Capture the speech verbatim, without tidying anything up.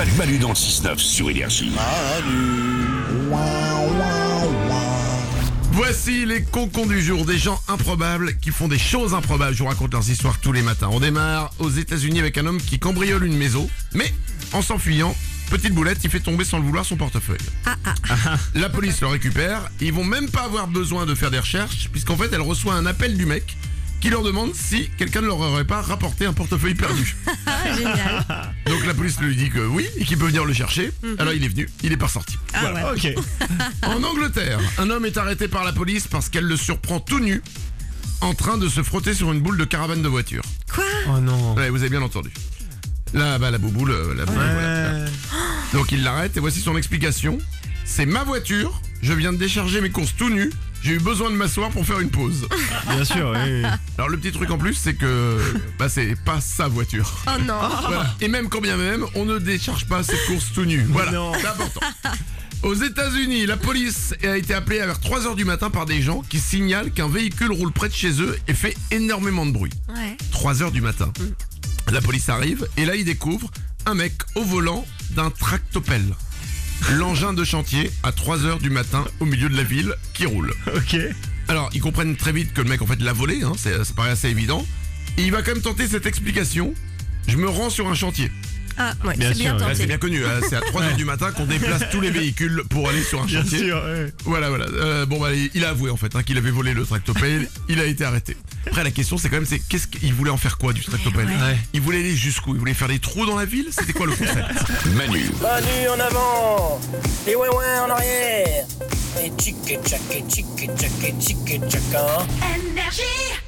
Manu, Manu dans le six neuf sur Énergie. Voici les concons du jour, des gens improbables qui font des choses improbables. Je vous raconte leurs histoires tous les matins. On démarre aux États-Unis avec un homme qui cambriole une maison, mais en s'enfuyant, petite boulette, il fait tomber sans le vouloir son portefeuille. Ah, ah. La police le récupère, ils vont même pas avoir besoin de faire des recherches, puisqu'en fait elle reçoit un appel du mec qui leur demande si quelqu'un ne leur aurait pas rapporté un portefeuille perdu. Ah, génial. Donc la police lui dit que oui, et qu'il peut venir le chercher. Mm-hmm. Alors il est venu, il est pas ressorti. Ah, voilà. ouais. Ok. En Angleterre, un homme est arrêté par la police parce qu'elle le surprend tout nu en train de se frotter sur une boule de caravane de voiture. Quoi? Oh non. Ouais, vous avez bien entendu. Là, bah la bouboule, la boule, Ouais. voilà. Donc il l'arrête et voici son explication. C'est ma voiture, je viens de décharger mes courses tout nu, j'ai eu besoin de m'asseoir pour faire une pause. Bien sûr, oui. oui. Alors le petit truc en plus, c'est que bah c'est pas sa voiture. Oh non. Voilà. Et même quand bien même, on ne décharge pas ses courses tout nu. Voilà, Non. c'est important. Aux États-Unis, la police a été appelée vers trois heures du matin par des gens qui signalent qu'un véhicule roule près de chez eux et fait énormément de bruit. Ouais. trois heures du matin. La police arrive et là ils découvrent un mec au volant d'un tractopelle. L'engin de chantier à trois heures du matin au milieu de la ville qui roule. Ok. Alors ils comprennent très vite que le mec en fait l'a volé, hein, c'est, ça paraît assez évident. Et il va quand même tenter cette explication. Je me rends sur un chantier. Ah, ouais, Bien c'est sûr, bien ouais, Là, tenté. c'est bien connu, hein, c'est à trois heures du matin qu'on déplace tous les véhicules pour aller sur un Bien chantier. sûr, oui. Voilà, voilà. Euh, bon, bah, il a avoué en fait hein, qu'il avait volé le tractopelle. Il a été arrêté. Après, la question, c'est quand même, c'est qu'est-ce qu'il voulait en faire quoi du tractopelle? Ouais. Ouais. Il voulait aller jusqu'où? Il voulait faire des trous dans la ville? C'était quoi le concept? Manu, Manu en avant et ouais ouais en arrière. Et tchic tchac et tchic tchac et tchic tchac. Énergie.